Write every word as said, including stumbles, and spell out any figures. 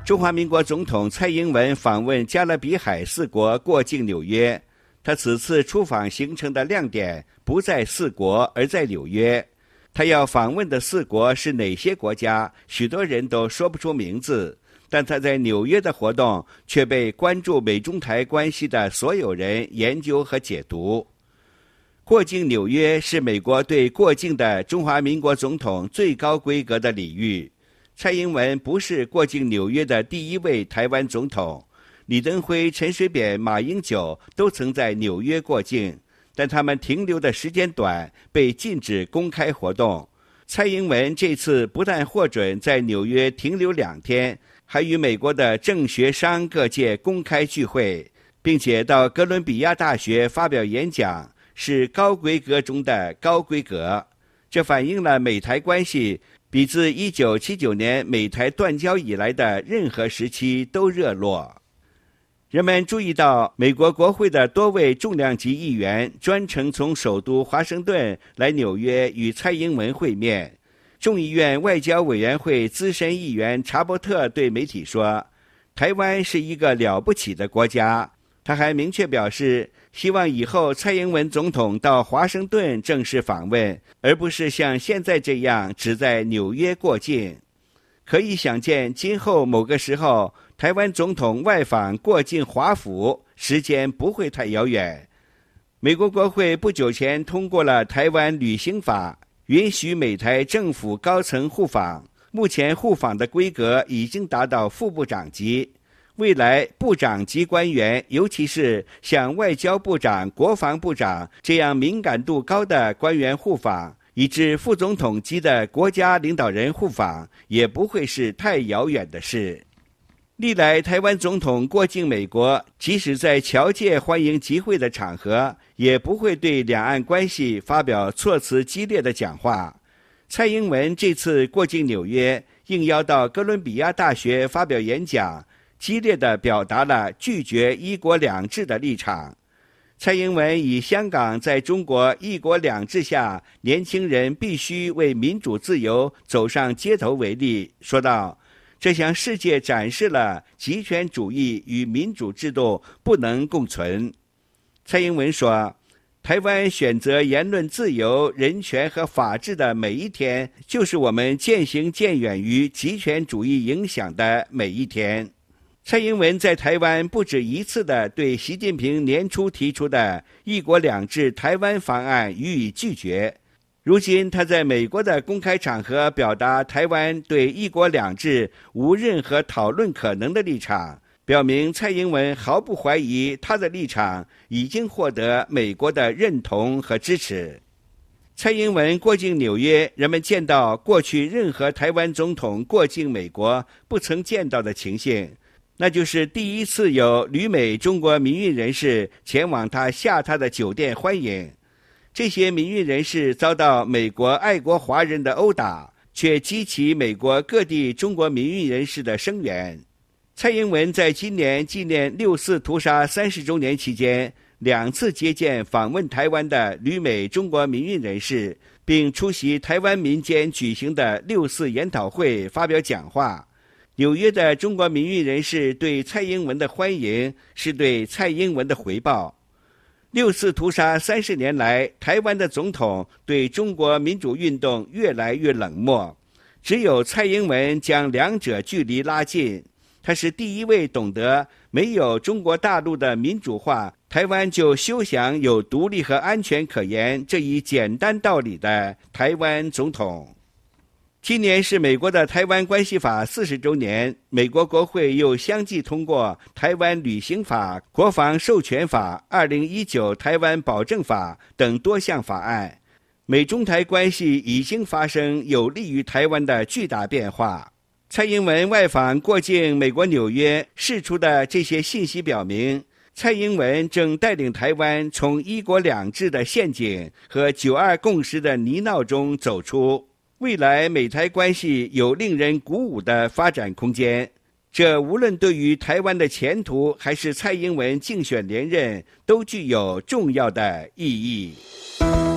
中华民国总统蔡英文访问加勒比海四国，过境纽约。他此次出访行程的亮点不在四国，而在纽约。他要访问的四国是哪些国家，许多人都说不出名字，但他在纽约的活动却被关注美中台关系的所有人研究和解读。过境纽约是美国对过境的中华民国总统最高规格的礼遇。蔡英文不是过境纽约的第一位台湾总统，李登辉、陈水扁、马英九都曾在纽约过境，但他们停留的时间短，被禁止公开活动。蔡英文这次不但获准在纽约停留两天，还与美国的政学商各界公开聚会，并且到哥伦比亚大学发表演讲，是高规格中的高规格。这反映了美台关系比自一九七九年美台断交以来的任何时期都热络。人们注意到，美国国会的多位重量级议员专程从首都华盛顿来纽约与蔡英文会面。众议院外交委员会资深议员查伯特对媒体说，台湾是一个了不起的国家。他还明确表示，希望以后蔡英文总统到华盛顿正式访问，而不是像现在这样只在纽约过境。可以想见，今后某个时候台湾总统外访过境华府，时间不会太遥远。美国国会不久前通过了台湾旅行法，允许美台政府高层互访，目前互访的规格已经达到副部长级。未来部长级官员，尤其是像外交部长、国防部长这样敏感度高的官员互访，以致副总统级的国家领导人互访，也不会是太遥远的事。历来台湾总统过境美国，即使在侨界欢迎集会的场合，也不会对两岸关系发表措辞激烈的讲话。蔡英文这次过境纽约，应邀到哥伦比亚大学发表演讲，激烈地表达了拒绝一国两制的立场。蔡英文以香港在中国一国两制下，年轻人必须为民主自由走上街头为例，说道，这向世界展示了极权主义与民主制度不能共存。蔡英文说，台湾选择言论自由、人权和法治的每一天，就是我们渐行渐远于极权主义影响的每一天。蔡英文在台湾不止一次地对习近平年初提出的一国两制台湾方案予以拒绝。如今他在美国的公开场合表达台湾对一国两制无任何讨论可能的立场，表明蔡英文毫不怀疑他的立场已经获得美国的认同和支持。蔡英文过境纽约，人们见到过去任何台湾总统过境美国不曾见到的情形，那就是第一次有旅美中国民运人士前往他下榻的酒店欢迎。这些民运人士遭到美国爱国华人的殴打，却激起美国各地中国民运人士的声援。蔡英文在今年纪念六四屠杀三十周年期间，两次接见访问台湾的旅美中国民运人士，并出席台湾民间举行的六四研讨会发表讲话。纽约的中国民运人士对蔡英文的欢迎，是对蔡英文的回报。六四屠杀三十年来，台湾的总统对中国民主运动越来越冷漠，只有蔡英文将两者距离拉近。他是第一位懂得没有中国大陆的民主化，台湾就休想有独立和安全可言这一简单道理的台湾总统。今年是美国的台湾关系法四十周年，美国国会又相继通过台湾旅行法、国防授权法、二零一九台湾保证法等多项法案。美中台关系已经发生有利于台湾的巨大变化。蔡英文外访过境美国纽约释出的这些信息表明，蔡英文正带领台湾从一国两制的陷阱和九二共识的泥淖中走出。未来美台关系有令人鼓舞的发展空间，这无论对于台湾的前途还是蔡英文竞选连任，都具有重要的意义。